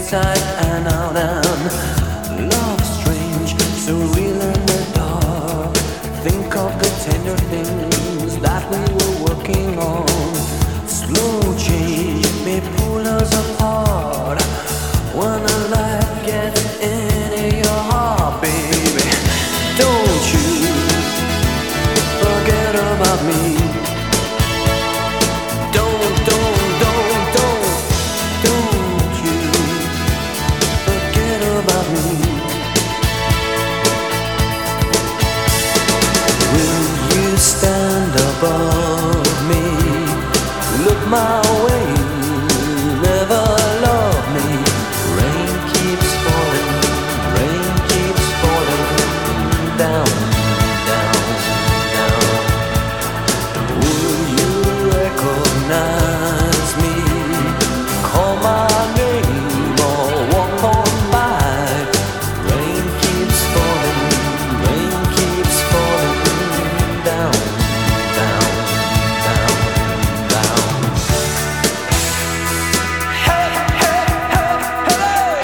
inside and out, and love strange, so real in the dark. Think of the tender things that we were working on. Slow change may pull us apart when a life gets into your heart, baby. Don't you forget about me. Stand above me, look my way, never love me. Rain keeps falling down, down, down. Will you recognize me? Call my name or walk on by. Rain keeps falling down, down, down, down. Hey, hey, hey, hey!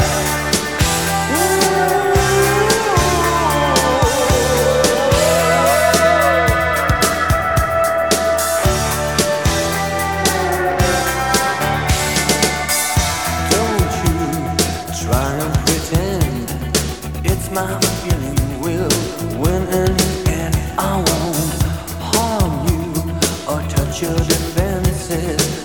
Don't you try and pretend it's my feeling will win in the end. I won't harm you or touch your defenses.